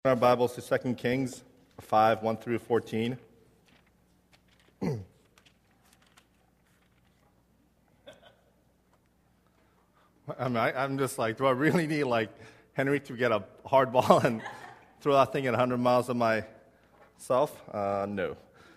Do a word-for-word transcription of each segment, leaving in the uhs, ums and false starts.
Our Bibles to Second Kings five, one through fourteen. I mean, I, I'm just like, do I really need like Henry to get a hard ball and throw that thing at one hundred miles of myself? Uh, no.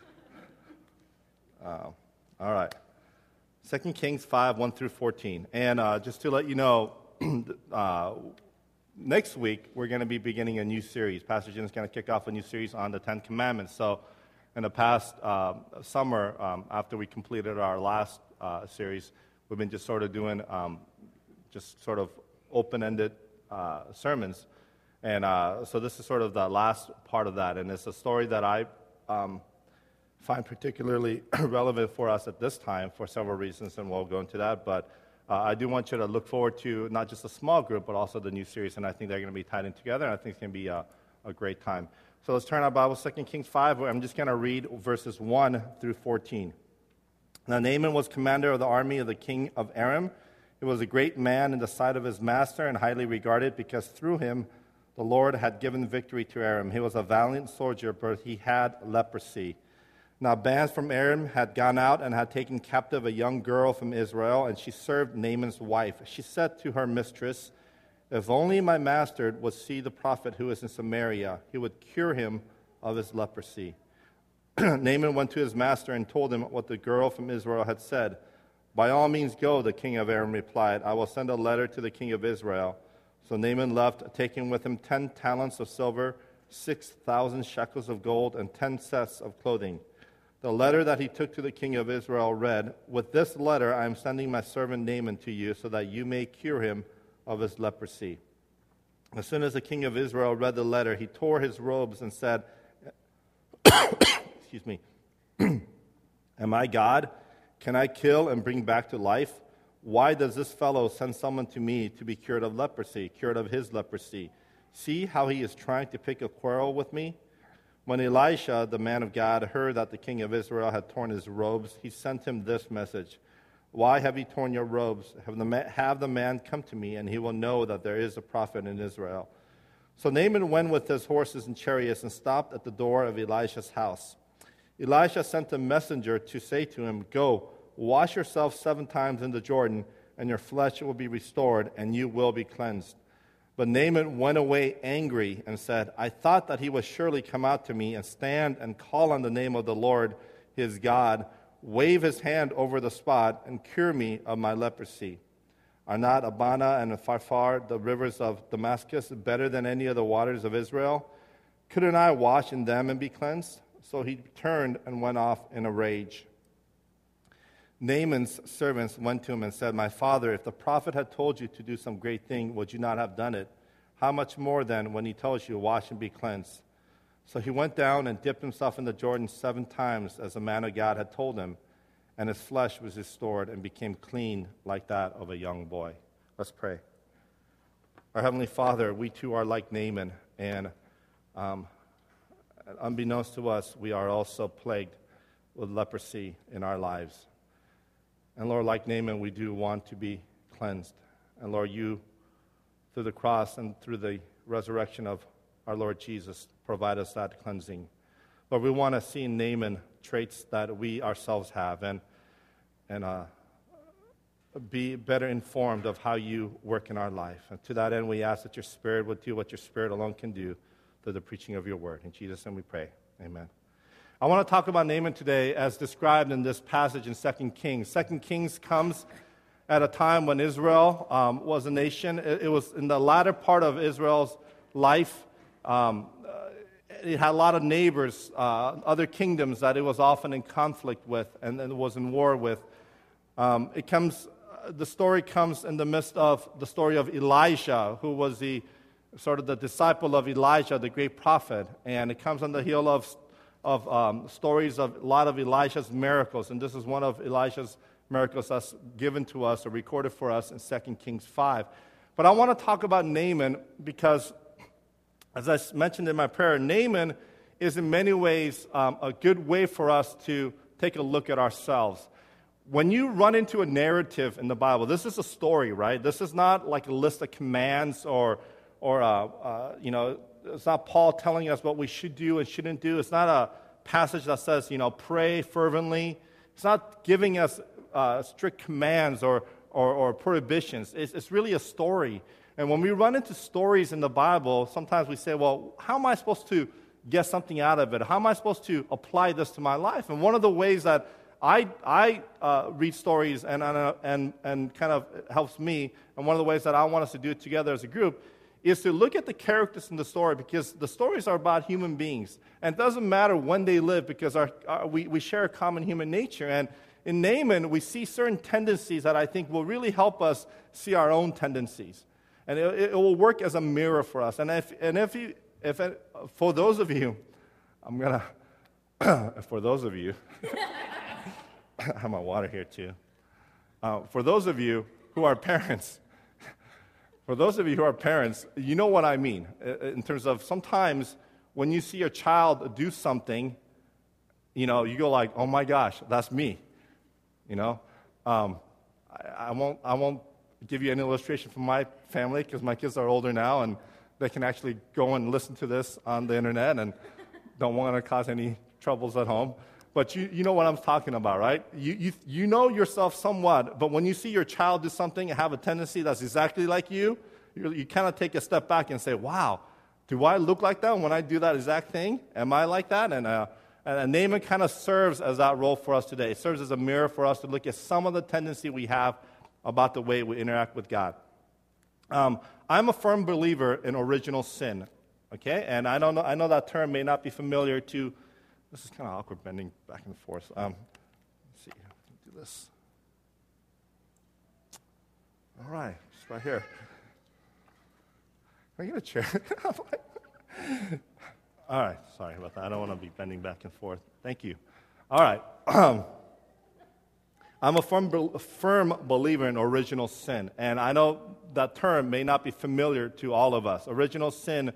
Uh, all right. Second Kings five, one through fourteen. And uh, just to let you know, uh, next week, we're going to be beginning a new series. Pastor Jim is going to kick off a new series on the Ten Commandments. So in the past uh, summer, um, after we completed our last uh, series, we've been just sort of doing um, just sort of open-ended uh, sermons. And uh, so this is sort of the last part of that. And it's a story that I um, find particularly relevant for us at this time for several reasons, and we'll go into that. But Uh, I do want you to look forward to not just a small group, but also the new series, and I think they're going to be tied in together, and I think it's going to be a, a great time. So let's turn our Bible, Second Kings five, where I'm just going to read verses one through fourteen. Now Naaman was commander of the army of the king of Aram. He was a great man in the sight of his master and highly regarded, because through him the Lord had given victory to Aram. He was a valiant soldier, but he had leprosy. Now bands from Aram had gone out and had taken captive a young girl from Israel, and she served Naaman's wife. She said to her mistress, "If only my master would see the prophet who is in Samaria, he would cure him of his leprosy." Naaman went to his master and told him what the girl from Israel had said. "By all means go," the king of Aram replied. "I will send a letter to the king of Israel." So Naaman left, taking with him ten talents of silver, six thousand shekels of gold, and ten sets of clothing. The letter that he took to the king of Israel read, "With this letter I am sending my servant Naaman to you, so that you may cure him of his leprosy." As soon as the king of Israel read the letter, he tore his robes and said, excuse me, "Am I God? Can I kill and bring back to life? Why does this fellow send someone to me to be cured of leprosy, cured of his leprosy? See how he is trying to pick a quarrel with me?" When Elisha, the man of God, heard that the king of Israel had torn his robes, he sent him this message: "Why have you torn your robes? Have the, man, have the man come to me, and he will know that there is a prophet in Israel." So Naaman went with his horses and chariots and stopped at the door of Elisha's house. Elisha sent a messenger to say to him, "Go, wash yourself seven times in the Jordan, and your flesh will be restored, and you will be cleansed." But Naaman went away angry and said, "I thought that he would surely come out to me and stand and call on the name of the Lord his God, wave his hand over the spot, and cure me of my leprosy. Are not Abana and Pharpar, the rivers of Damascus, better than any of the waters of Israel? Couldn't I wash in them and be cleansed?" So he turned and went off in a rage. Naaman's servants went to him and said, "My father, if the prophet had told you to do some great thing, would you not have done it? How much more then when he tells you, 'Wash and be cleansed'?" So he went down and dipped himself in the Jordan seven times, as the man of God had told him, and his flesh was restored and became clean like that of a young boy. Let's pray. Our Heavenly Father, we too are like Naaman, and um, unbeknownst to us, we are also plagued with leprosy in our lives. And Lord, like Naaman, we do want to be cleansed. And Lord, you, through the cross and through the resurrection of our Lord Jesus, provide us that cleansing. Lord, we want to see in Naaman traits that we ourselves have, and and uh, be better informed of how you work in our life. And to that end, we ask that your Spirit would do what your Spirit alone can do through the preaching of your word. In Jesus' name we pray. Amen. I want to talk about Naaman today as described in this passage in Second Kings. Second Kings comes at a time when Israel um, was a nation. It, it was in the latter part of Israel's life. Um, it had a lot of neighbors, uh, other kingdoms that it was often in conflict with and, and was in war with. Um, it comes. The story comes in the midst of the story of Elijah, who was the sort of the disciple of Elijah, the great prophet, and it comes on the heel of of um, stories of a lot of Elisha's miracles, and this is one of Elisha's miracles that's given to us or recorded for us in Second Kings five. But I want to talk about Naaman because, as I mentioned in my prayer, Naaman is in many ways um, a good way for us to take a look at ourselves. When you run into a narrative in the Bible, this is a story, right? This is not like a list of commands or, or uh, uh, you know, it's not Paul telling us what we should do and shouldn't do. It's not a passage that says, you know, pray fervently. It's not giving us uh, strict commands or, or, or prohibitions. It's, it's really a story. And when we run into stories in the Bible, sometimes we say, well, how am I supposed to get something out of it? How am I supposed to apply this to my life? And one of the ways that I, I uh, read stories and, and, and, and kind of helps me, and one of the ways that I want us to do it together as a group, is to look at the characters in the story, because the stories are about human beings. And it doesn't matter when they live, because our, our, we, we share a common human nature. And in Naaman, we see certain tendencies that I think will really help us see our own tendencies. And it, it will work as a mirror for us. And if, and if, you, if it, for those of you, I'm going to, for those of you, I have my water here too. Uh, for those of you who are parents, For those of you who are parents, you know what I mean in terms of sometimes when you see a child do something, you know, you go like, oh my gosh, that's me, you know. Um, I, I won't I won't give you an illustration from my family because my kids are older now and they can actually go and listen to this on the internet and don't want to cause any troubles at home. But you, you know what I'm talking about, right? You, you you know yourself somewhat, but when you see your child do something and have a tendency that's exactly like you, you, you kind of take a step back and say, wow, do I look like that when I do that exact thing? Am I like that? And, uh, and Naaman kind of serves as that role for us today. It serves as a mirror for us to look at some of the tendency we have about the way we interact with God. Um, I'm a firm believer in original sin, okay? And I don't know, I know that term may not be familiar to. This is kind of awkward bending back and forth. Um, let's see. Do this. All right. Just right here. Can I get a chair? All right. Sorry about that. I don't want to be bending back and forth. Thank you. All right. I'm a firm, a firm believer in original sin. And I know that term may not be familiar to all of us. Original sin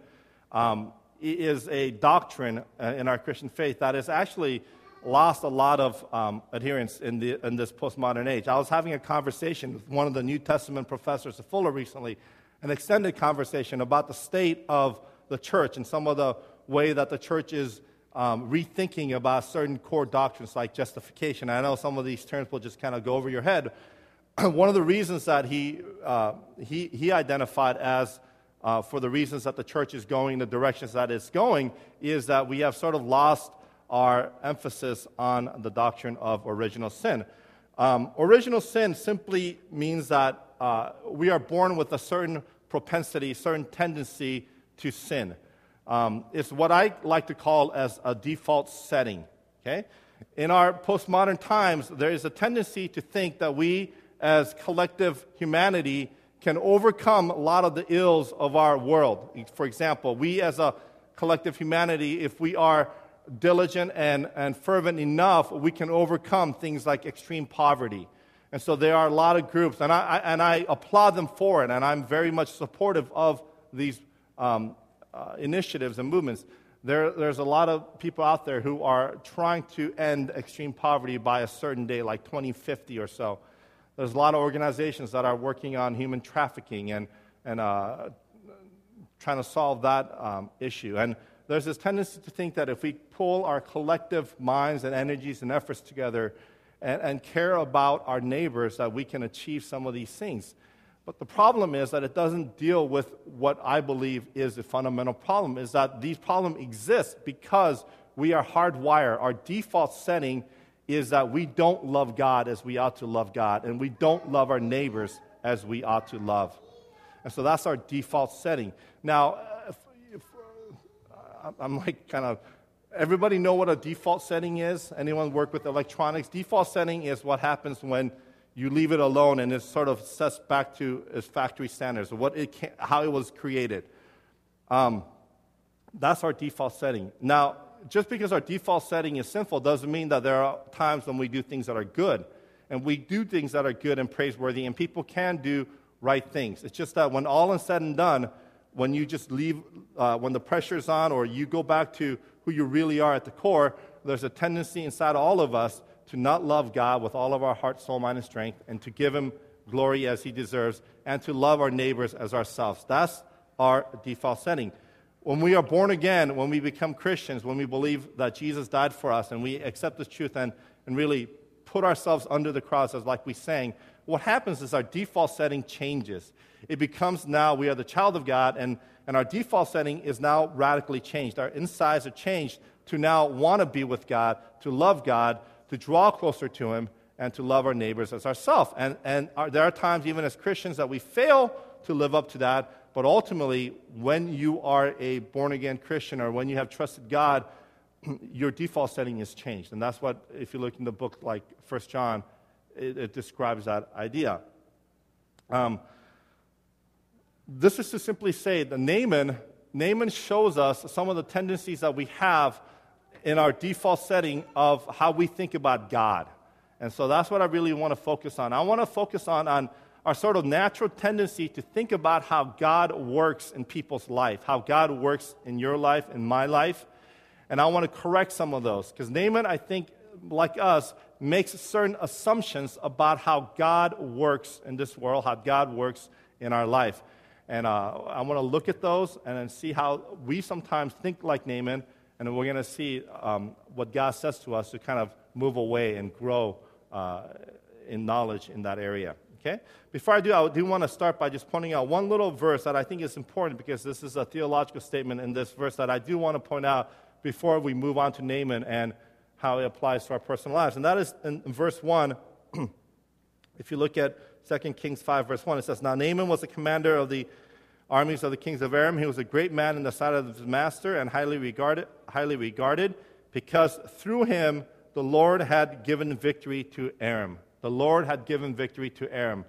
um is a doctrine in our Christian faith that has actually lost a lot of um, adherence in, the, in this postmodern age. I was having a conversation with one of the New Testament professors at Fuller recently, an extended conversation about the state of the church and some of the way that the church is um, rethinking about certain core doctrines like justification. I know some of these terms will just kind of go over your head. One of the reasons that he, uh, he, he identified as Uh, for the reasons that the church is going, the directions that it's going, is that we have sort of lost our emphasis on the doctrine of original sin. Um, original sin simply means that uh, we are born with a certain propensity, certain tendency to sin. Um, it's what I like to call as a default setting. Okay? In our postmodern times, there is a tendency to think that we, as collective humanity, can overcome a lot of the ills of our world. For example, we as a collective humanity, if we are diligent and, and fervent enough, we can overcome things like extreme poverty. And so there are a lot of groups, and I, I, and I applaud them for it, and I'm very much supportive of these um, uh, initiatives and movements. There, there's a lot of people out there who are trying to end extreme poverty by a certain day, like twenty fifty or so. There's a lot of organizations that are working on human trafficking and, and uh, trying to solve that um, issue. And there's this tendency to think that if we pull our collective minds and energies and efforts together and, and care about our neighbors, that we can achieve some of these things. But the problem is that it doesn't deal with what I believe is a fundamental problem, is that these problems exist because we are hardwired. Our default setting is that we don't love God as we ought to love God, and we don't love our neighbors as we ought to love. And so that's our default setting. Now, if, if, uh, I'm like kind of, everybody know what a default setting is? Anyone work with electronics? Default setting is what happens when you leave it alone and it sort of sets back to its factory standards, what it can, how it was created. Um, that's our default setting. Now, just because our default setting is sinful doesn't mean that there are times when we do things that are good. And we do things that are good and praiseworthy, and people can do right things. It's just that when all is said and done, when you just leave, uh, when the pressure's on, or you go back to who you really are at the core, there's a tendency inside all of us to not love God with all of our heart, soul, mind, and strength, and to give Him glory as He deserves, and to love our neighbors as ourselves. That's our default setting. when we are born again, when we become Christians, when we believe that Jesus died for us and we accept this truth and, and really put ourselves under the cross, as like we sang, what happens is our default setting changes. It becomes now we are the child of God, and, and our default setting is now radically changed. Our insides are changed to now want to be with God, to love God, to draw closer to Him, and to love our neighbors as ourselves. And, and our, there are times, even as Christians, that we fail to live up to that. But ultimately, when you are a born-again Christian or when you have trusted God, your default setting is changed. And that's what, if you look in the book like First John, it, it describes that idea. Um, this is to simply say that Naaman, Naaman shows us some of the tendencies that we have in our default setting of how we think about God. And so that's what I really want to focus on. I want to focus on, on our sort of natural tendency to think about how God works in people's life, how God works in your life, in my life. And I want to correct some of those. Because Naaman, I think, like us, makes certain assumptions about how God works in this world, how God works in our life. And uh, I want to look at those and then see how we sometimes think like Naaman. And then we're going to see um, what God says to us to kind of move away and grow uh, in knowledge in that area. Okay? Before I do, I do want to start by just pointing out one little verse that I think is important, because this is a theological statement in this verse that I do want to point out before we move on to Naaman and how it applies to our personal lives. And that is in verse one. If you look at Second Kings five, verse one, it says, "Now Naaman was the commander of the armies of the kings of Aram. He was a great man in the sight of his master and highly regarded, highly regarded, because through him the Lord had given victory to Aram." The Lord had given victory to Aram.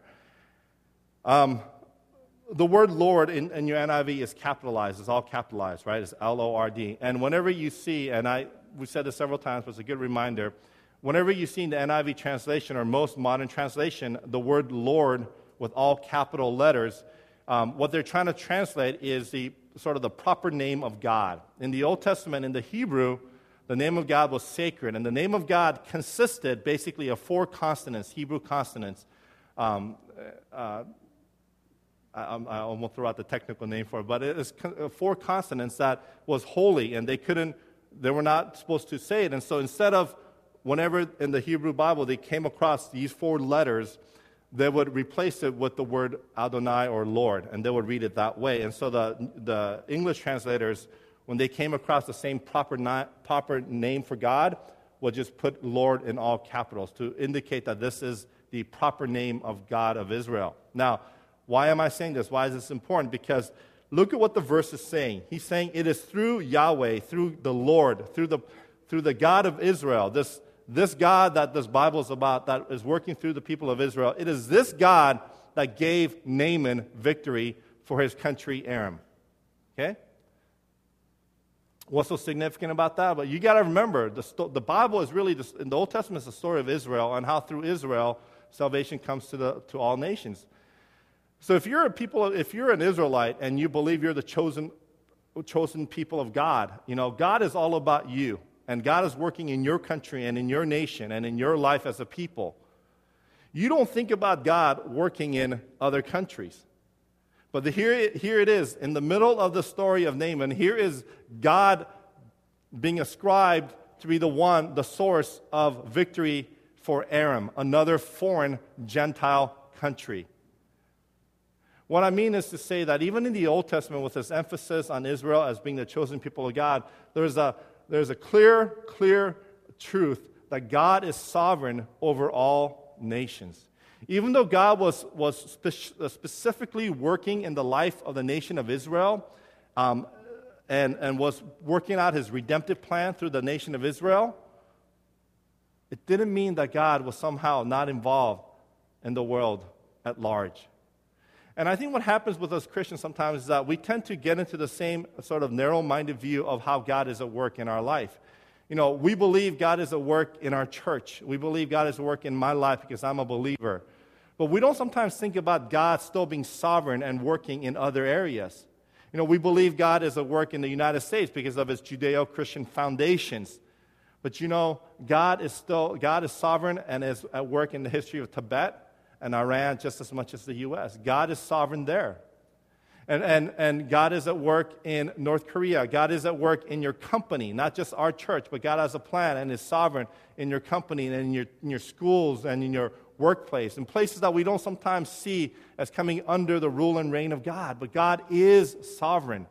Um, the word Lord in, in your N I V is capitalized. It's all capitalized, right? It's L O R D. And whenever you see, and I we said this several times, but it's a good reminder, whenever you see in the N I V translation or most modern translation the word Lord with all capital letters, um, what they're trying to translate is the sort of the proper name of God. In the Old Testament, in the Hebrew, the name of God was sacred, and the name of God consisted basically of four consonants, Hebrew consonants. Um, uh, I, I won't throw out the technical name for it, but it is four consonants that was holy, and they couldn't, they were not supposed to say it. And so instead of, whenever in the Hebrew Bible they came across these four letters, they would replace it with the word Adonai or Lord, and they would read it that way. And so the the English translators, when they came across the same proper, na- proper name for God, would just put Lord in all capitals to indicate that this is the proper name of God of Israel. Now, why am I saying this? Why is this important? Because look at what the verse is saying. He's saying it is through Yahweh, through the Lord, through the through the God of Israel, this, this God that this Bible is about, that is working through the people of Israel. It is this God that gave Naaman victory for his country, Aram. Okay? What's so significant about that? But you got to remember, the, sto- the Bible is really, the, in the Old Testament, is the story of Israel and how through Israel, salvation comes to the to all nations. So if you're a people, if you're an Israelite and you believe you're the chosen, chosen people of God, you know, God is all about you, and God is working in your country and in your nation and in your life as a people. You don't think about God working in other countries. But the, here, here it is, in the middle of the story of Naaman, here is God being ascribed to be the one, the source of victory for Aram, another foreign Gentile country. What I mean is to say that even in the Old Testament, with this emphasis on Israel as being the chosen people of God, there's a, there's a clear, clear truth that God is sovereign over all nations. Even though God was, was spe- specifically working in the life of the nation of Israel um, and, and was working out his redemptive plan through the nation of Israel, it didn't mean that God was somehow not involved in the world at large. And I think what happens with us Christians sometimes is that we tend to get into the same sort of narrow-minded view of how God is at work in our life. You know, we believe God is at work in our church. We believe God is at work in my life because I'm a believer. But we don't sometimes think about God still being sovereign and working in other areas. You know, we believe God is at work in the United States because of his Judeo-Christian foundations. But you know, God is still, God is sovereign and is at work in the history of Tibet and Iran just as much as the U S. God is sovereign there. And, and, and God is at work in North Korea. God is at work in your company, not just our church, but God has a plan and is sovereign in your company and in your, in your schools and in your workplace, in places that we don't sometimes see as coming under the rule and reign of God. But God is sovereign.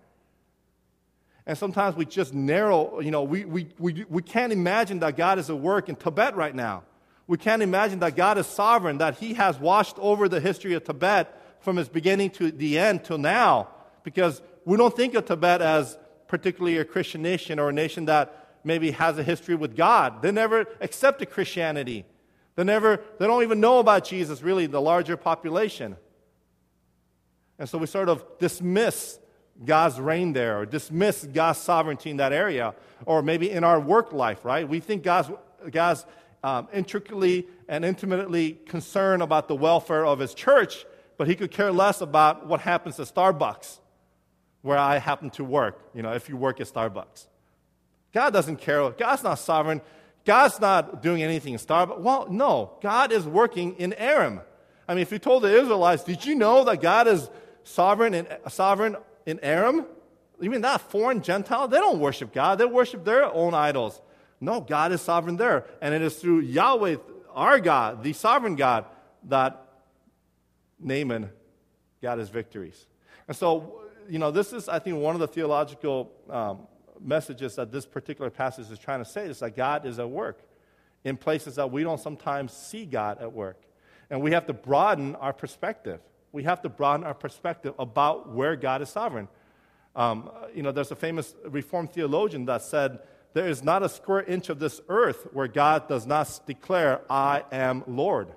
And sometimes we just narrow, you know, we, we, we, we can't imagine that God is at work in Tibet right now. We can't imagine that God is sovereign, that He has washed over the history of Tibet from its beginning to the end till now, because we don't think of Tibet as particularly a Christian nation or a nation that maybe has a history with God. They never accepted Christianity. They never, they don't even know about Jesus, really, the larger population. And so we sort of dismiss God's reign there, or dismiss God's sovereignty in that area, or maybe in our work life, right? We think God's, God's um, intricately and intimately concerned about the welfare of His church, but He could care less about what happens at Starbucks, where I happen to work, you know, if you work at Starbucks. God doesn't care. God's not sovereign. God's not doing anything in Starbucks. Well, no. God is working in Aram. I mean, if you told the Israelites, did you know that God is sovereign in, sovereign in Aram? Even that foreign Gentile, they don't worship God. They worship their own idols. No, God is sovereign there. And it is through Yahweh, our God, the sovereign God, that Naaman got his victories. And so, you know, this is, I think, one of the theological um, messages that this particular passage is trying to say, is that God is at work in places that we don't sometimes see God at work. And we have to broaden our perspective. We have to broaden our perspective about where God is sovereign. Um, you know, there's a famous Reformed theologian that said, there is not a square inch of this earth where God does not declare, I am Lord.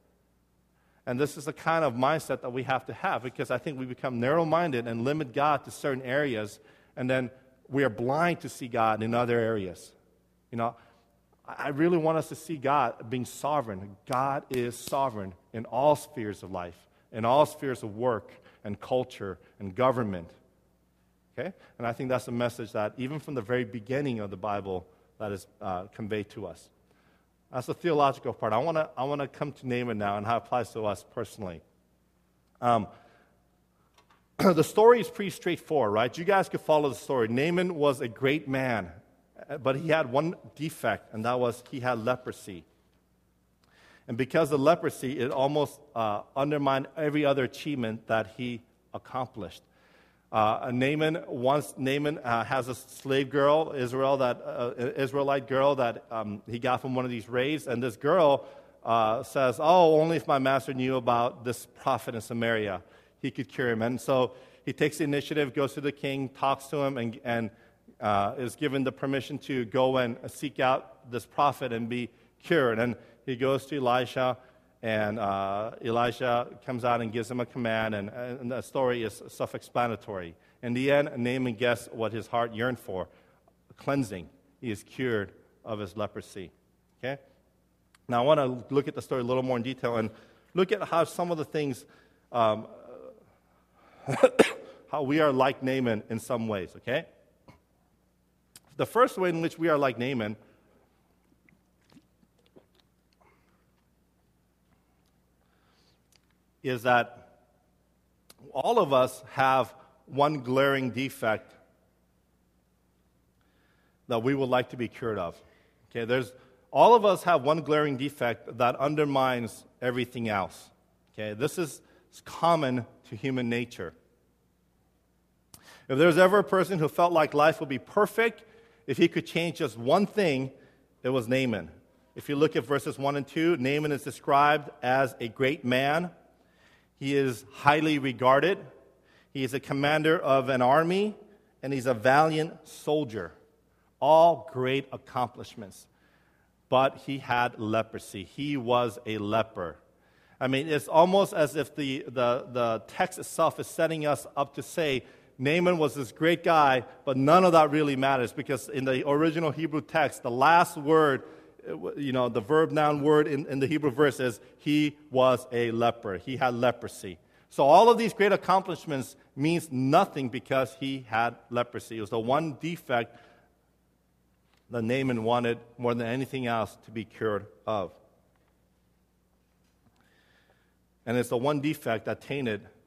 And this is the kind of mindset that we have to have, because I think we become narrow-minded and limit God to certain areas, and then we are blind to see God in other areas. You know, I really want us to see God being sovereign. God is sovereign in all spheres of life, in all spheres of work and culture and government. Okay? And I think that's a message that even from the very beginning of the Bible that is uh, conveyed to us. That's the theological part. I want to I want to come to Naaman now and how it applies to us personally. Um, the story is pretty straightforward, right? You guys could follow the story. Naaman was a great man, but he had one defect, and that was he had leprosy. And because of leprosy, it almost uh, undermined every other achievement that he accomplished. Uh, Naaman once Naaman uh, has a slave girl, Israel, that uh, Israelite girl that um, he got from one of these raids, and this girl uh, says, "Oh, only if my master knew about this prophet in Samaria, he could cure him." And so he takes the initiative, goes to the king, talks to him, and, and uh, is given the permission to go and seek out this prophet and be cured. And he goes to Elisha. And uh, Elijah comes out and gives him a command, and, and the story is self-explanatory. In the end, Naaman gets what his heart yearned for, cleansing. He is cured of his leprosy. Okay? Now, I want to look at the story a little more in detail and look at how some of the things, um, how we are like Naaman in some ways, okay? The first way in which we are like Naaman is that all of us have one glaring defect that we would like to be cured of. Okay, there's all of us have one glaring defect that undermines everything else. Okay, this is common to human nature. If there's ever a person who felt like life would be perfect if he could change just one thing, it was Naaman. If you look at verses one and two, Naaman is described as a great man. He is highly regarded. He is a commander of an army, and he's a valiant soldier. All great accomplishments. But he had leprosy. He was a leper. I mean, it's almost as if the, the, the text itself is setting us up to say, Naaman was this great guy, but none of that really matters, because in the original Hebrew text, the last word, you know, the verb noun word in, in the Hebrew verse is, he was a leper. He had leprosy. So all of these great accomplishments means nothing because he had leprosy. It was the one defect that Naaman wanted more than anything else to be cured of. And it's the one defect that tainted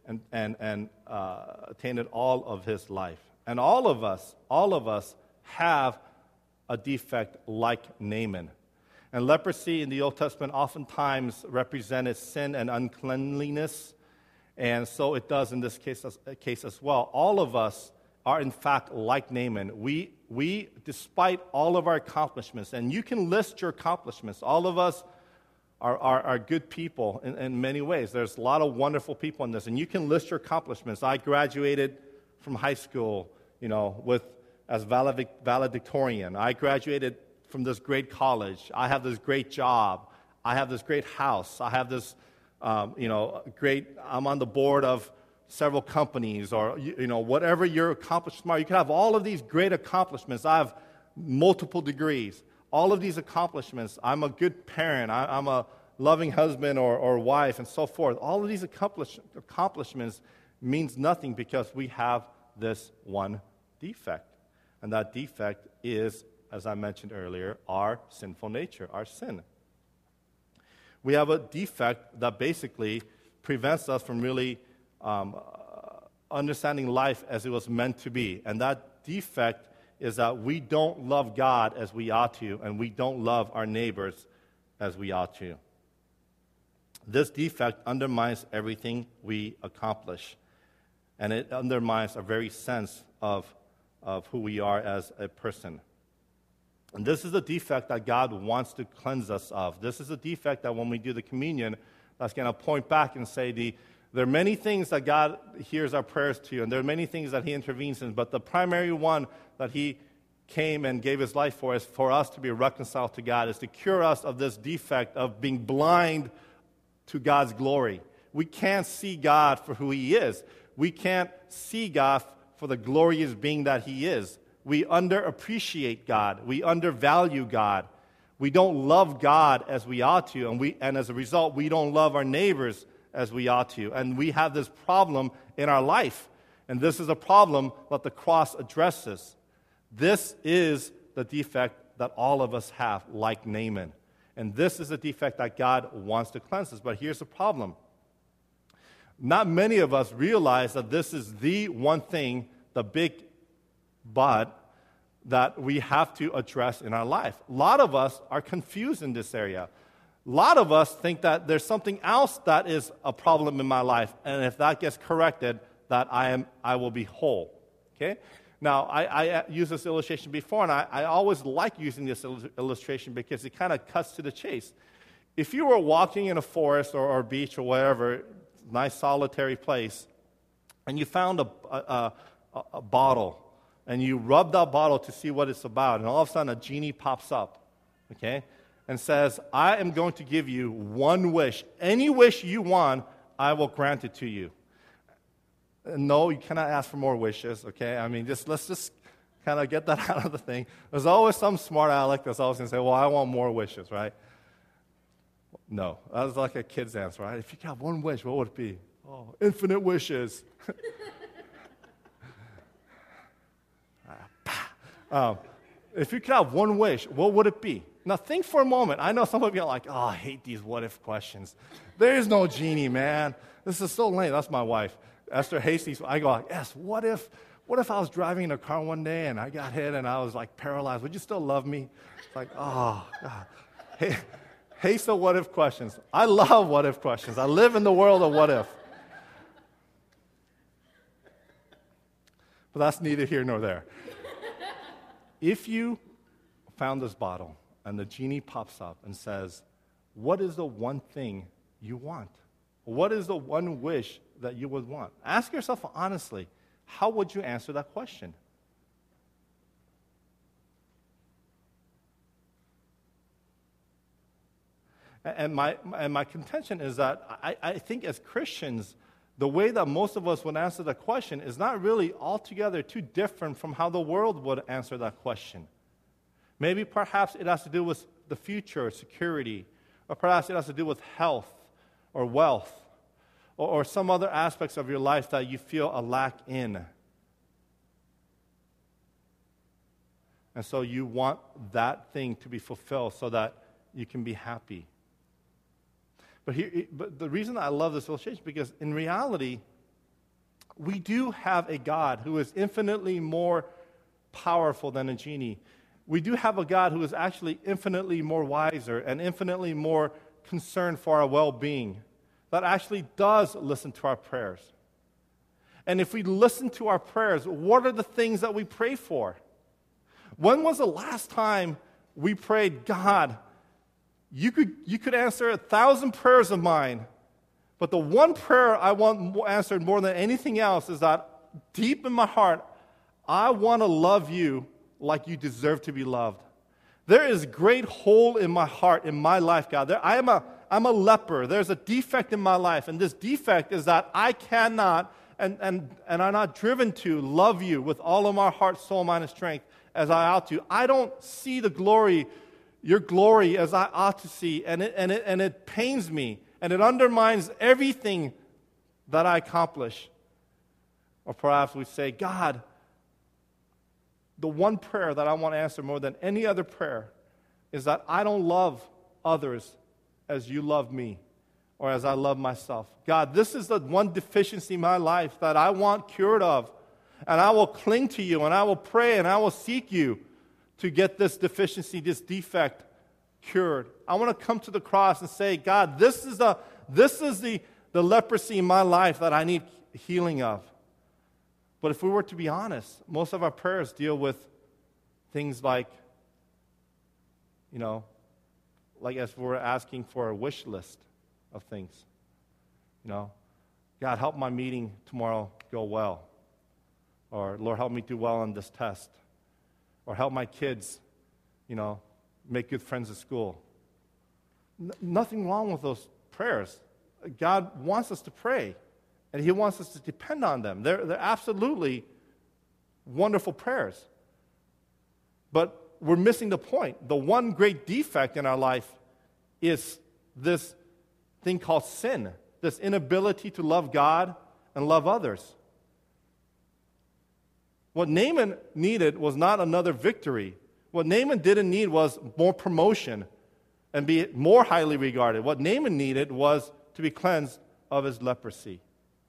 and, and, and uh, tainted all of his life. And all of us, all of us have a defect like Naaman. And leprosy in the Old Testament oftentimes represented sin and uncleanliness, and so it does in this case as, case as well. All of us are in fact like Naaman. We, we, despite all of our accomplishments, and you can list your accomplishments, all of us are, are, are good people in, in many ways. There's a lot of wonderful people in this, and you can list your accomplishments. I graduated from high school, you know, with as valedic, valedictorian. I graduated from this great college. I have this great job. I have this great house. I have this, um, you know, great, I'm on the board of several companies, or, you, you know, whatever your accomplishments are. You can have all of these great accomplishments. I have multiple degrees. All of these accomplishments. I'm a good parent. I, I'm a loving husband or, or wife, and so forth. All of these accomplish, accomplishments means nothing because we have this one defect. And that defect is, as I mentioned earlier, our sinful nature, our sin. We have a defect that basically prevents us from really um, understanding life as it was meant to be. And that defect is that we don't love God as we ought to, and we don't love our neighbors as we ought to. This defect undermines everything we accomplish, and it undermines our very sense of, of who we are as a person. And this is a defect that God wants to cleanse us of. This is a defect that when we do the communion, that's going to point back and say, the, there are many things that God hears our prayers to, and there are many things that he intervenes in, but the primary one that he came and gave his life for is for us to be reconciled to God, is to cure us of this defect of being blind to God's glory. We can't see God for who he is. We can't see God for the glorious being that he is. We underappreciate God. We undervalue God. We don't love God as we ought to, and we and as a result, we don't love our neighbors as we ought to. And we have this problem in our life, and this is a problem that the cross addresses. This is the defect that all of us have, like Naaman. And this is a defect that God wants to cleanse us. But here's the problem. Not many of us realize that this is the one thing, the big but, that we have to address in our life. A lot of us are confused in this area. A lot of us think that there's something else that is a problem in my life, and if that gets corrected, that I am I will be whole. Okay? Now, I, I used this illustration before, and I, I always like using this illustration because it kind of cuts to the chase. If you were walking in a forest or, or beach or whatever, nice solitary place, and you found a, a, a, a bottle, and you rub that bottle to see what it's about, and all of a sudden a genie pops up, okay, and says, I am going to give you one wish. Any wish you want, I will grant it to you. No, you cannot ask for more wishes, okay? I mean, just let's just kind of get that out of the thing. There's always some smart aleck that's always going to say, well, I want more wishes, right? No, that was like a kid's answer, right? If you got one wish, what would it be? Oh, infinite wishes. um, if you could have one wish, what would it be? Now, think for a moment. I know some of you are like, oh, I hate these what-if questions. There is no genie, man. This is so lame. That's my wife. Esther Hastings, I go, yes, what if what if I was driving in a car one day and I got hit and I was like paralyzed? Would you still love me? It's like, oh, God. Hey, hates the what if questions. I love what if questions. I live in the world of what if. But that's neither here nor there. If you found this bottle and the genie pops up and says, what is the one thing you want? What is the one wish that you would want? Ask yourself honestly, how would you answer that question? And my, and my contention is that I, I think as Christians, the way that most of us would answer that question is not really altogether too different from how the world would answer that question. Maybe perhaps it has to do with the future, security, or perhaps it has to do with health or wealth, or, or some other aspects of your life that you feel a lack in. And so you want that thing to be fulfilled so that you can be happy. But, here, but the reason I love this illustration is because in reality, we do have a God who is infinitely more powerful than a genie. We do have a God who is actually infinitely more wiser and infinitely more concerned for our well-being, that actually does listen to our prayers. And if we listen to our prayers, what are the things that we pray for? When was the last time we prayed, God, you could, you could answer a thousand prayers of mine, but the one prayer I want answered more than anything else is that deep in my heart, I want to love you like you deserve to be loved. There is great hole in my heart, in my life, God. There, I am a, I'm a leper. There's a defect in my life, and this defect is that I cannot and, and, and I'm not driven to love you with all of my heart, soul, mind, and strength as I ought to. I don't see the glory, your glory, as I ought to see, and it, and it, and it pains me, and it undermines everything that I accomplish. Or perhaps we say, God, the one prayer that I want to answer more than any other prayer is that I don't love others as you love me or as I love myself. God, this is the one deficiency in my life that I want cured of. And I will cling to you, and I will pray, and I will seek you to get this deficiency, this defect cured. I want to come to the cross and say, God, this is the this is the, the leprosy in my life that I need healing of. But if we were to be honest, most of our prayers deal with things like, you know, like as we're asking for a wish list of things. You know, God, help my meeting tomorrow go well. Or, Lord, help me do well on this test. Or help my kids, you know, make good friends at school. N- nothing wrong with those prayers. God wants us to pray, and He wants us to depend on them. They're, they're absolutely wonderful prayers. But we're missing the point. The one great defect in our life is this thing called sin, this inability to love God and love others. What Naaman needed was not another victory. What Naaman didn't need was more promotion and be more highly regarded. What Naaman needed was to be cleansed of his leprosy.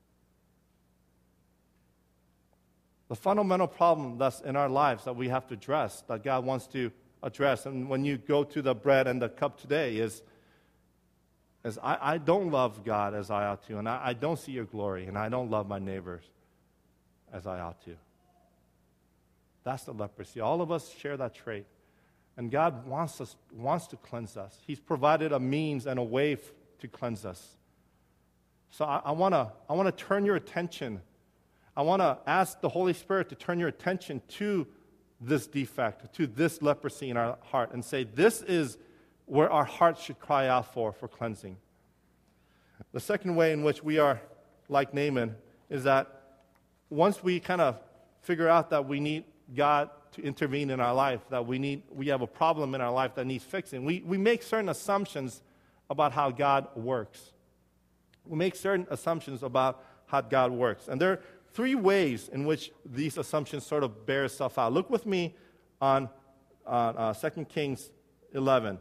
The fundamental problem that's in our lives that we have to address, that God wants to address, and when you go to the bread and the cup today, is, is I, I don't love God as I ought to, and I, I don't see your glory, and I don't love my neighbors as I ought to. That's the leprosy. All of us share that trait. And God wants us, wants to cleanse us. He's provided a means and a way f- to cleanse us. So I, I want to I want to turn your attention. I want to ask the Holy Spirit to turn your attention to this defect, to this leprosy in our heart, and say, this is where our hearts should cry out for, for cleansing. The second way in which we are like Naaman is that once we kind of figure out that we need God to intervene in our life, that we need, we have a problem in our life that needs fixing, we, we make certain assumptions about how God works. We make certain assumptions about how God works. And there are three ways in which these assumptions sort of bear itself out. Look with me on, on uh, Second Kings eleven.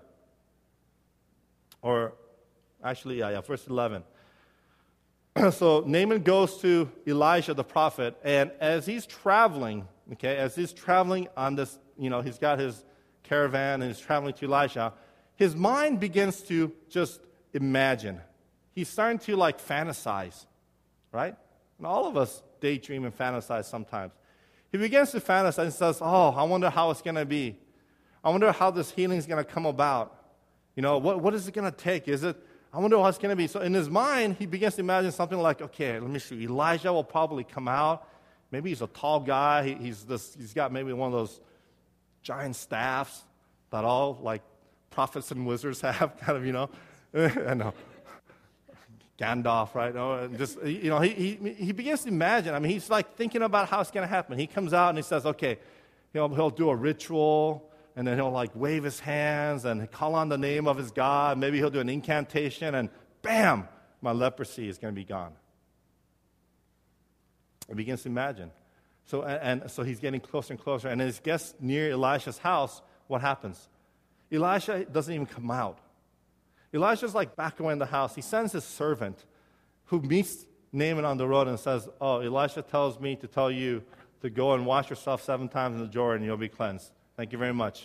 Or actually, yeah, yeah, verse eleven. So Naaman goes to Elijah the prophet, and as he's traveling, okay, as he's traveling on this, you know, he's got his caravan and he's traveling to Elijah, his mind begins to just imagine. He's starting to like fantasize, right? And all of us daydream and fantasize sometimes. He begins to fantasize and says, oh, I wonder how it's going to be. I wonder how this healing is going to come about. You know, what, what is it going to take? Is it, I wonder how it's going to be. So in his mind, he begins to imagine something like, okay, let me see. Elijah will probably come out. Maybe he's a tall guy. He, he's this. He's got maybe one of those giant staffs that all like prophets and wizards have, kind of, you know. I know. Gandalf, right? No, and just, you know, he, he he begins to imagine. I mean, he's like thinking about how it's going to happen. He comes out and he says, okay, he'll he'll do a ritual, and then he'll like wave his hands and call on the name of his God. Maybe he'll do an incantation, and bam, my leprosy is going to be gone. He begins to imagine. So and, and so he's getting closer and closer. And as he gets near Elisha's house, what happens? Elisha doesn't even come out. Elijah's like back away in the house. He sends his servant who meets Naaman on the road and says, oh, Elisha tells me to tell you to go and wash yourself seven times in the Jordan and you'll be cleansed. Thank you very much.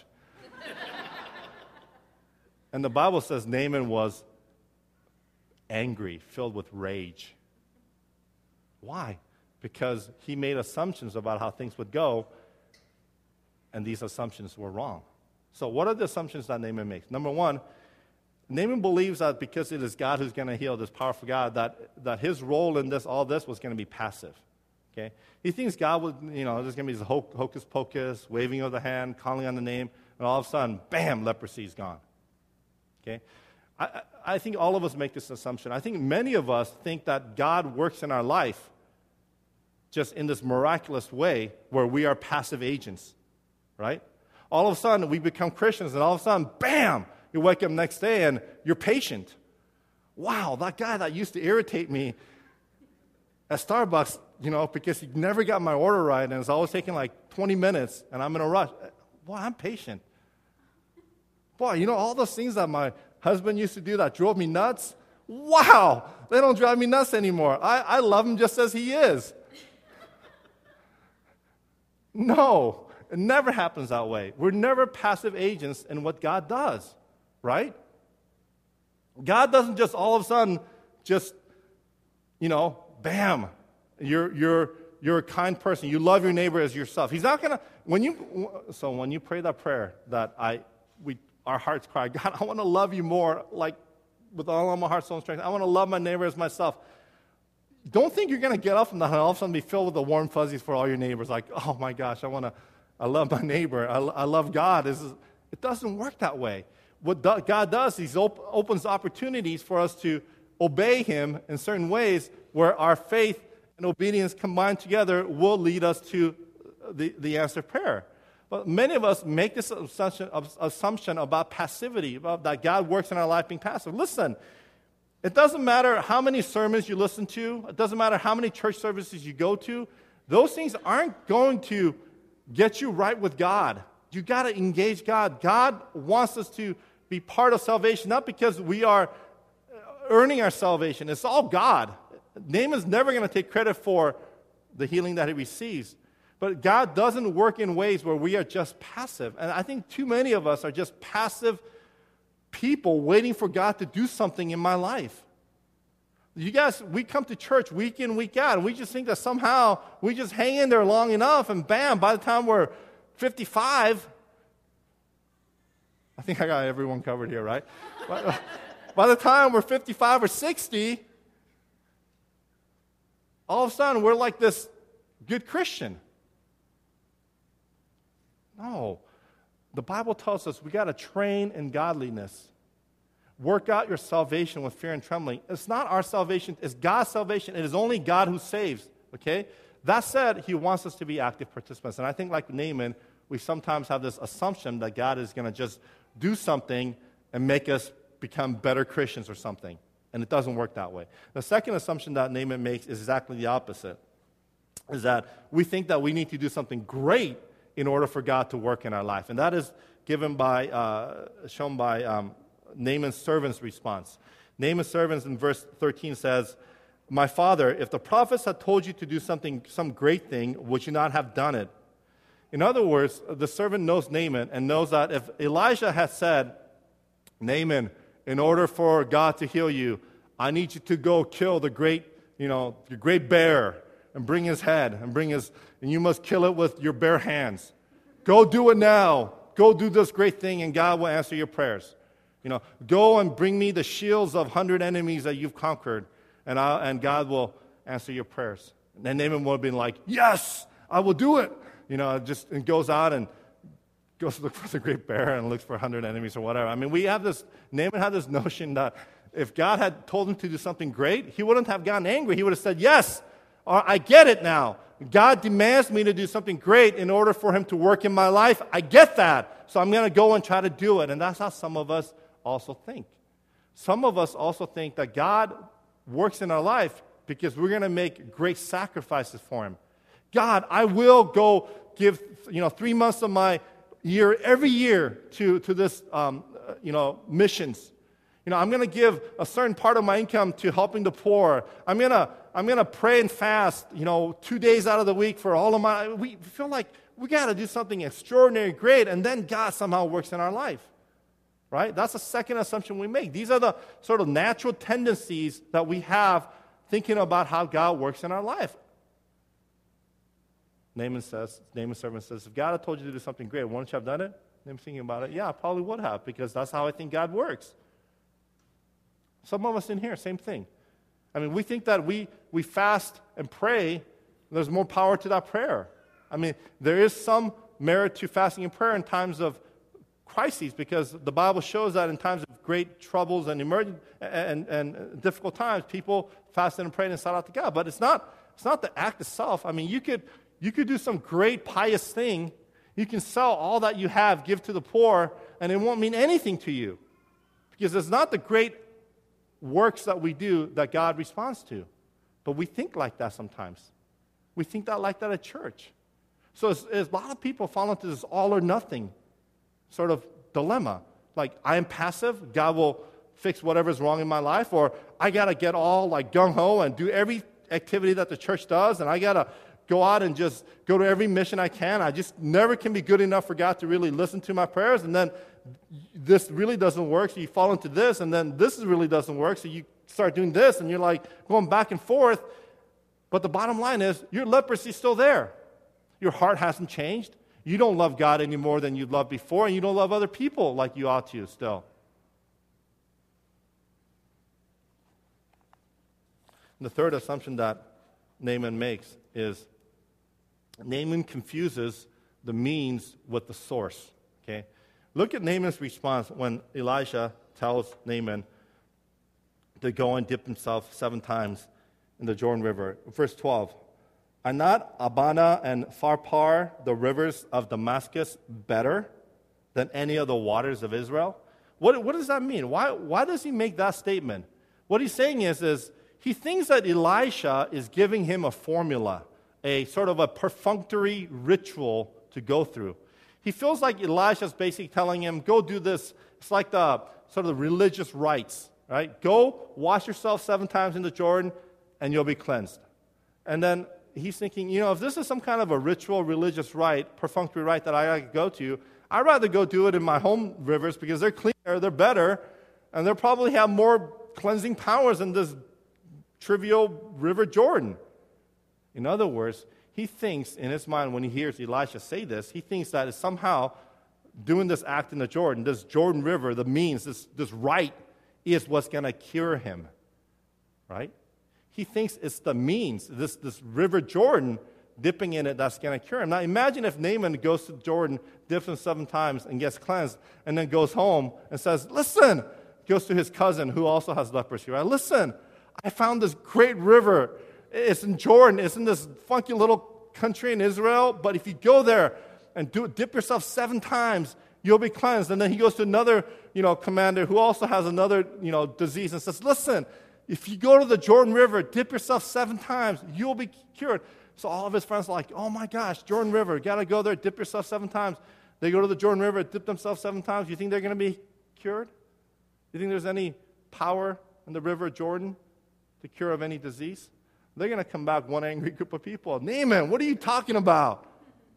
And the Bible says Naaman was angry, filled with rage. Why? Because he made assumptions about how things would go, and these assumptions were wrong. So what are the assumptions that Naaman makes? Number one, Naaman believes that because it is God who's going to heal, this powerful God, that, that his role in this, all this, was going to be passive. Okay? He thinks God would, you know, there's going to be this hocus pocus, waving of the hand, calling on the name, and all of a sudden, bam, leprosy is gone. Okay? I, I think all of us make this assumption. I think many of us think that God works in our life just in this miraculous way where we are passive agents, right? All of a sudden, we become Christians, and all of a sudden, bam, you wake up next day and you're patient. Wow, that guy that used to irritate me at Starbucks, you know, because he never got my order right and it's always taking like twenty minutes and I'm in a rush. Boy, I'm patient. Boy, you know, all those things that my husband used to do that drove me nuts, wow, they don't drive me nuts anymore. I, I love him just as he is. No, it never happens that way. We're never passive agents in what God does, right? God doesn't just all of a sudden just, you know, bam, you're you're you're a kind person. You love your neighbor as yourself. He's not gonna when you so when you pray that prayer that I we our hearts cry, God, I want to love you more, like with all of my heart, soul, and strength. I want to love my neighbor as myself. Don't think you're going to get up from that and all of a sudden be filled with the warm fuzzies for all your neighbors. Like, oh my gosh, I want to, I love my neighbor. I, I love God. This is, it doesn't work that way. What do, God does, He op- opens opportunities for us to obey Him in certain ways where our faith and obedience combined together will lead us to the, the answered prayer. But many of us make this assumption, assumption about passivity, about that God works in our life being passive. Listen, it doesn't matter how many sermons you listen to. It doesn't matter how many church services you go to. Those things aren't going to get you right with God. You got to engage God. God wants us to be part of salvation, not because we are earning our salvation. It's all God. Naaman's never going to take credit for the healing that he receives. But God doesn't work in ways where we are just passive. And I think too many of us are just passive people waiting for God to do something in my life. You guys, we come to church week in, week out, and we just think that somehow we just hang in there long enough, and bam, by the time we're fifty-five, I think I got everyone covered here, right? by, by the time we're fifty-five or sixty, all of a sudden we're like this good Christian. No. The Bible tells us we got to train in godliness. Work out your salvation with fear and trembling. It's not our salvation. It's God's salvation. It is only God who saves, okay? That said, He wants us to be active participants. And I think like Naaman, we sometimes have this assumption that God is going to just do something and make us become better Christians or something. And it doesn't work that way. The second assumption that Naaman makes is exactly the opposite, is that we think that we need to do something great in order for God to work in our life. And that is given by, uh, shown by um, Naaman's servant's response. Naaman's servant in verse thirteen says, "My father, if the prophets had told you to do something, some great thing, would you not have done it?" In other words, the servant knows Naaman and knows that if Elijah had said, "Naaman, in order for God to heal you, I need you to go kill the great, you know, the great bear and bring his head and bring his, and you must kill it with your bare hands. Go do it now. Go do this great thing and God will answer your prayers. You know, go and bring me the shields of hundred enemies that you've conquered and I, and God will answer your prayers." And then Naaman would have been like, "Yes, I will do it." You know, just and goes out and goes to look for the great bear and looks for hundred enemies or whatever. I mean, we have this, Naaman had this notion that if God had told him to do something great, he wouldn't have gotten angry. He would have said, "Yes, or I get it now. God demands me to do something great in order for Him to work in my life. I get that. So I'm going to go and try to do it." And that's how some of us also think. Some of us also think that God works in our life because we're going to make great sacrifices for Him. God, I will go give, you know, three months of my year every year to, to this, um, you know, missions. You know, I'm going to give a certain part of my income to helping the poor. I'm going to I'm going to pray and fast, you know, two days out of the week for all of my, we feel like we got to do something extraordinary, great, and then God somehow works in our life. Right? That's the second assumption we make. These are the sort of natural tendencies that we have thinking about how God works in our life. Naaman says, Naaman's servant says, if God had told you to do something great, wouldn't you have done it? I'm thinking about it. Yeah, I probably would have, because that's how I think God works. Some of us in here, same thing. I mean, we think that we, we fast and pray, and there's more power to that prayer. I mean, there is some merit to fasting and prayer in times of crises, because the Bible shows that in times of great troubles and emergent and, and, and difficult times, people fasted and prayed and sought out to God. But it's not it's not the act itself. I mean, you could you could do some great pious thing. You can sell all that you have, give to the poor, and it won't mean anything to you, because it's not the great works that we do that God responds to. But we think like that sometimes. We think that like that at church. So it's, it's, a lot of people fall into this all or nothing sort of dilemma. Like, I am passive, God will fix whatever's wrong in my life, or I got to get all like gung-ho and do every activity that the church does, and I got to go out and just go to every mission I can. I just never can be good enough for God to really listen to my prayers, and then this really doesn't work, so you fall into this, and then this really doesn't work, so you start doing this, and you're like going back and forth. But the bottom line is, your leprosy is still there. Your heart hasn't changed. You don't love God any more than you loved before, and you don't love other people like you ought to still. And the third assumption that Naaman makes is Naaman confuses the means with the source. Okay? Look at Naaman's response when Elisha tells Naaman to go and dip himself seven times in the Jordan River. Verse twelve. Are not Abana and Pharpar, the rivers of Damascus, better than any of the waters of Israel? What, what does that mean? Why, why does he make that statement? What he's saying is, is he thinks that Elisha is giving him a formula, a sort of a perfunctory ritual to go through. He feels like Elisha's basically telling him, go do this. It's like the sort of the religious rites, right? Go wash yourself seven times in the Jordan, and you'll be cleansed. And then he's thinking, you know, if this is some kind of a ritual religious rite, perfunctory rite that I go to, I'd rather go do it in my home rivers, because they're cleaner, they're better, and they'll probably have more cleansing powers than this trivial river Jordan. In other words, he thinks in his mind, when he hears Elisha say this, he thinks that it's somehow doing this act in the Jordan, this Jordan River, the means, this, this rite is what's going to cure him, right? He thinks it's the means, this, this river Jordan, dipping in it, that's going to cure him. Now imagine if Naaman goes to Jordan, dips him seven times, and gets cleansed, and then goes home and says, listen, goes to his cousin who also has leprosy, right? Listen, I found this great river. It's in Jordan. It's in this funky little country in Israel, but if you go there and do dip yourself seven times, you'll be cleansed. And then he goes to another, you know, commander who also has another, you know, disease, and says, listen, if you go to the Jordan River, dip yourself seven times, you'll be cured. So all of his friends are like, oh my gosh, Jordan River, got to go there, dip yourself seven times. They go to the Jordan River, dip themselves seven times. You think they're going to be cured? You think there's any power in the river Jordan to cure of any disease? They're going to come back one angry group of people. Naaman, what are you talking about?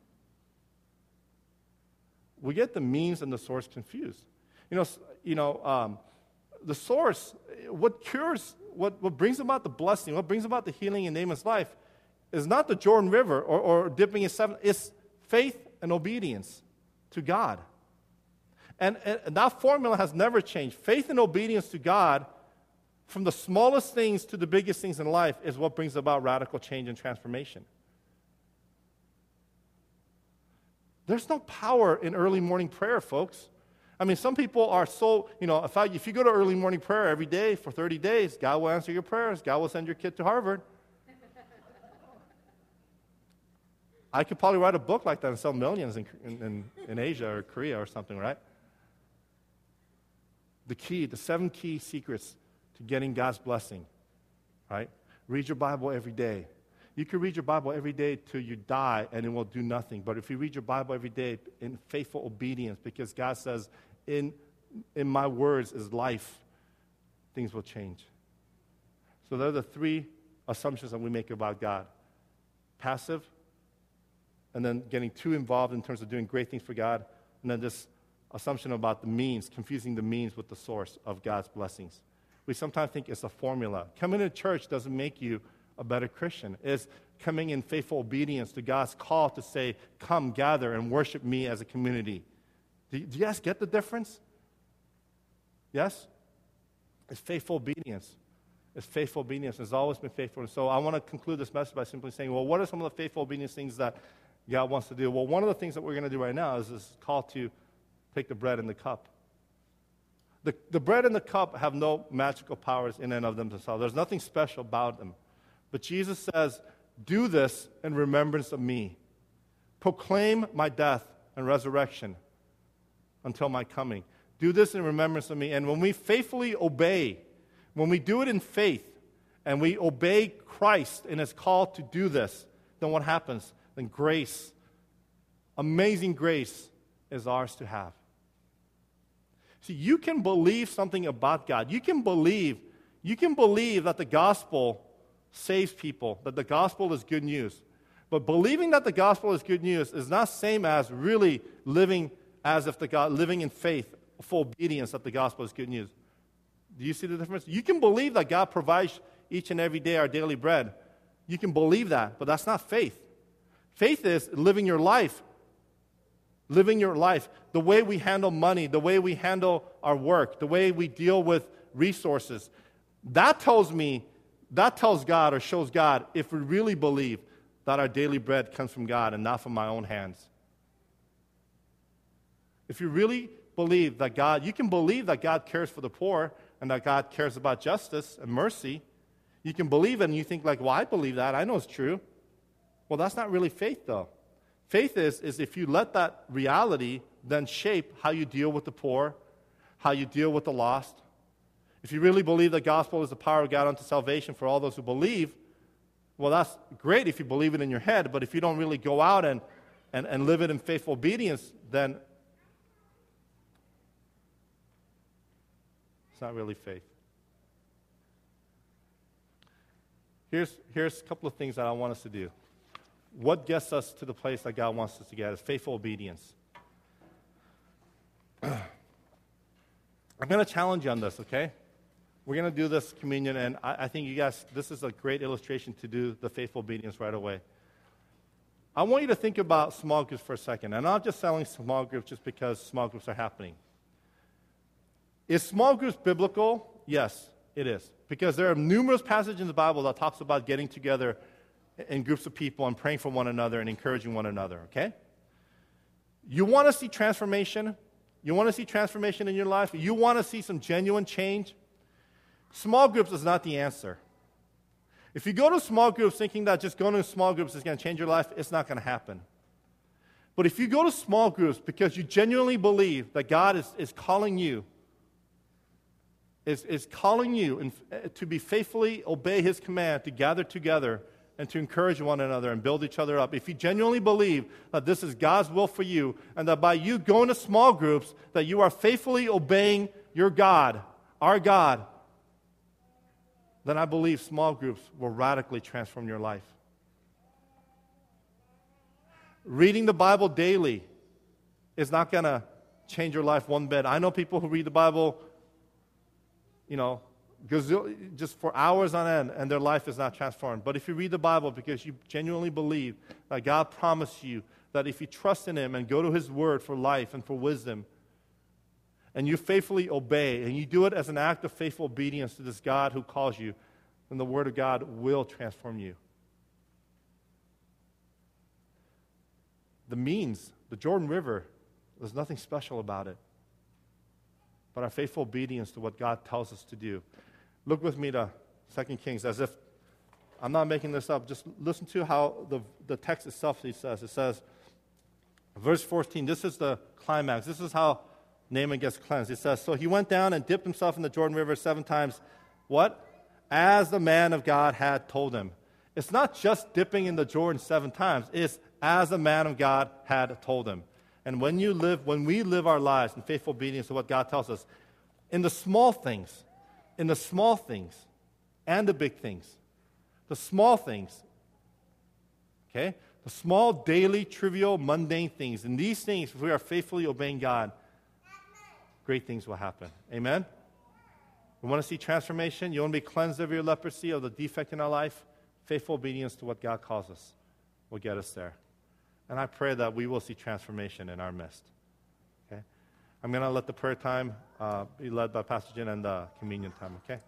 We get the means and the source confused. You know, you know, um, the source, what cures, what, what brings about the blessing, what brings about the healing in Naaman's life is not the Jordan River or, or dipping his seven, it's faith and obedience to God. And, and that formula has never changed. Faith and obedience to God, from the smallest things to the biggest things in life, is what brings about radical change and transformation. There's no power in early morning prayer, folks. I mean, some people are so, you know, if, I, if you go to early morning prayer every day for thirty days, God will answer your prayers. God will send your kid to Harvard. I could probably write a book like that and sell millions in, in, in Asia or Korea or something, right? The key, the seven key secrets to getting God's blessing, right? Read your Bible every day. You can read your Bible every day till you die, and it will do nothing. But if you read your Bible every day in faithful obedience, because God says, in, in my words is life, things will change. So there are the three assumptions that we make about God. Passive, and then getting too involved in terms of doing great things for God, and then this assumption about the means, confusing the means with the source of God's blessings. We sometimes think it's a formula. Coming to church doesn't make you a better Christian. It's coming in faithful obedience to God's call to say, come, gather, and worship me as a community. Do you, do you guys get the difference? Yes? It's faithful obedience. It's faithful obedience. It's always been faithful. And so I want to conclude this message by simply saying, well, what are some of the faithful obedience things that God wants to do? Well, one of the things that we're going to do right now is this call to take the bread and the cup. The, the bread and the cup have no magical powers in and of themselves. There's nothing special about them. But Jesus says, do this in remembrance of me. Proclaim my death and resurrection until my coming. Do this in remembrance of me. And when we faithfully obey, when we do it in faith, and we obey Christ in his call to do this, then what happens? Then grace, amazing grace, is ours to have. See, you can believe something about God. You can believe, you can believe that the gospel saves people, that the gospel is good news. But believing that the gospel is good news is not the same as really living as if the God, living in faith, full obedience that the gospel is good news. Do you see the difference? You can believe that God provides each and every day our daily bread. You can believe that, but that's not faith. Faith is living your life. Living your life. The way we handle money, the way we handle our work, the way we deal with resources. That tells me, that tells God or shows God if we really believe that our daily bread comes from God and not from my own hands. If you really believe that God, you can believe that God cares for the poor and that God cares about justice and mercy. You can believe it and you think like, well, I believe that. I know it's true. Well, that's not really faith, though. Faith is, is if you let that reality then shape how you deal with the poor, how you deal with the lost. If you really believe the gospel is the power of God unto salvation for all those who believe, well, that's great if you believe it in your head, but if you don't really go out and, and, and live it in faithful obedience, then it's not really faith. Here's, here's a couple of things that I want us to do. What gets us to the place that God wants us to get is faithful obedience. I'm going to challenge you on this, okay? We're going to do this communion, and I, I think you guys, this is a great illustration to do the faithful obedience right away. I want you to think about small groups for a second, and I'm not just selling small groups just because small groups are happening. Is small groups biblical? Yes, it is. Because there are numerous passages in the Bible that talks about getting together in groups of people and praying for one another and encouraging one another, okay? You want to see transformation? You want to see transformation in your life? You want to see some genuine change? Small groups is not the answer. If you go to small groups thinking that just going to small groups is going to change your life, it's not going to happen. But if you go to small groups because you genuinely believe that God is, is calling you, is, is calling you in, uh, to be faithfully obey his command, to gather together and to encourage one another and build each other up. If you genuinely believe that this is God's will for you and that by you going to small groups that you are faithfully obeying your God, our God, then I believe small groups will radically transform your life. Reading the Bible daily is not going to change your life one bit. I know people who read the Bible, you know, just for hours on end, and their life is not transformed. But if you read the Bible because you genuinely believe that God promised you that if you trust in him and go to his word for life and for wisdom, and you faithfully obey, and you do it as an act of faithful obedience to this God who calls you, then the word of God will transform you. The means, the Jordan River, there's nothing special about it. But our faithful obedience to what God tells us to do. Look with me to Second Kings, as if I'm not making this up. Just listen to how the, the text itself says. It says, verse fourteen, this is the climax. This is how Naaman gets cleansed. It says, so he went down and dipped himself in the Jordan River seven times. What? As the man of God had told him. It's not just dipping in the Jordan seven times. It's as the man of God had told him. And when you live, when we live our lives in faithful obedience to what God tells us, in the small things, in the small things and the big things. The small things, okay? The small, daily, trivial, mundane things. And these things, if we are faithfully obeying God, great things will happen. Amen? You want to see transformation? You want to be cleansed of your leprosy, of the defect in our life? Faithful obedience to what God calls us will get us there. And I pray that we will see transformation in our midst. Okay? I'm going to let the prayer time uh, be led by Pastor Jin and the communion time, okay?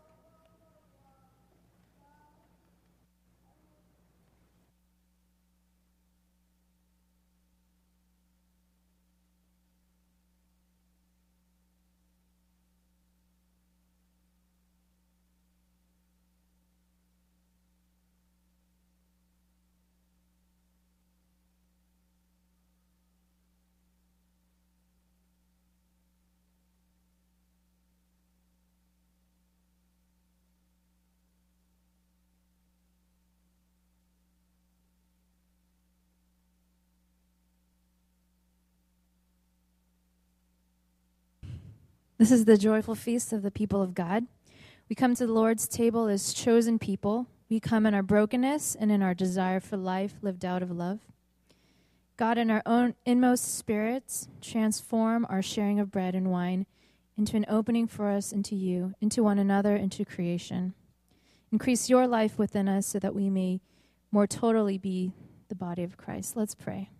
This is the joyful feast of the people of God. We come to the Lord's table as chosen people. We come in our brokenness and in our desire for life lived out of love. God, in our own inmost spirits, transform our sharing of bread and wine into an opening for us into you, into one another, into creation. Increase your life within us so that we may more totally be the body of Christ. Let's pray.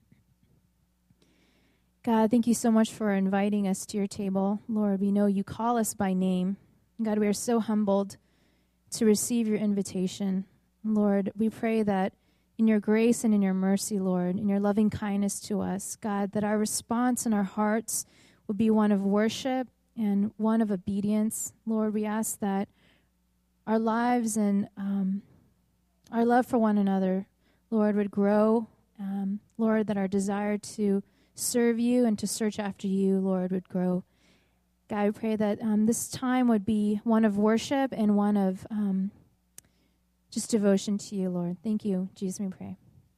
God, thank you so much for inviting us to your table. Lord, we know you call us by name. God, we are so humbled to receive your invitation. Lord, we pray that in your grace and in your mercy, Lord, in your loving kindness to us, God, that our response in our hearts would be one of worship and one of obedience. Lord, we ask that our lives and um, our love for one another, Lord, would grow. Um, Lord, that our desire to serve you and to search after you, Lord, would grow. God, I pray that um, this time would be one of worship and one of um, just devotion to you, Lord. Thank you. Jesus, we pray.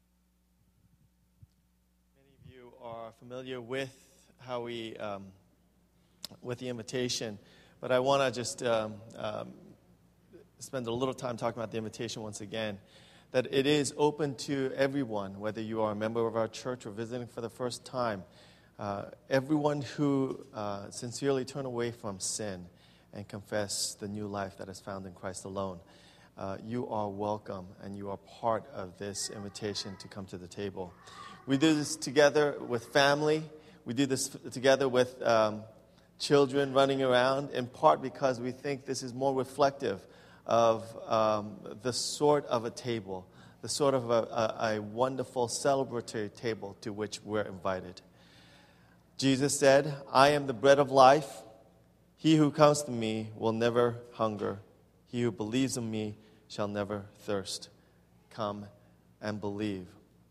Many of you are familiar with how we, um, with the invitation, but I want to just um, um, spend a little time talking about the invitation once again. That it is open to everyone, whether you are a member of our church or visiting for the first time. Uh, everyone who uh, sincerely turn away from sin and confess the new life that is found in Christ alone. Uh, you are welcome, and you are part of this invitation to come to the table. We do this together with family. We do this together with um, children running around, in part because we think this is more reflective of um, the sort of a table, the sort of a, a, a wonderful celebratory table to which we're invited. Jesus said, I am the bread of life. He who comes to me will never hunger. He who believes in me shall never thirst. Come and believe.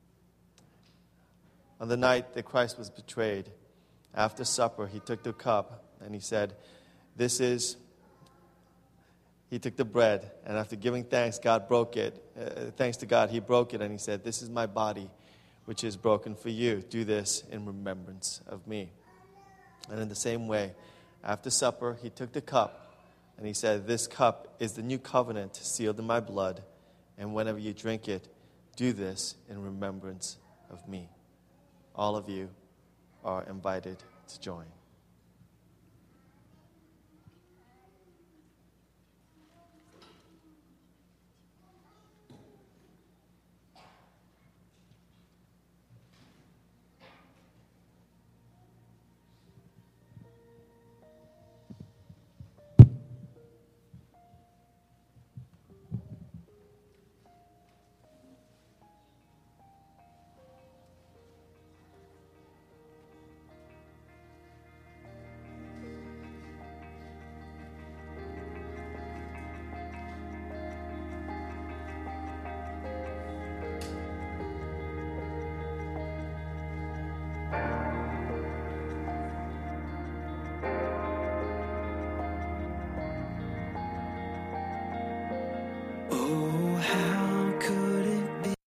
On the night that Christ was betrayed, after supper, he took the cup and he said, this is He took the bread, and after giving thanks, God broke it. Uh, thanks to God, he broke it, and he said, this is my body, which is broken for you. Do this in remembrance of me. And in the same way, after supper, he took the cup, and he said, this cup is the new covenant sealed in my blood, and whenever you drink it, do this in remembrance of me. All of you are invited to join.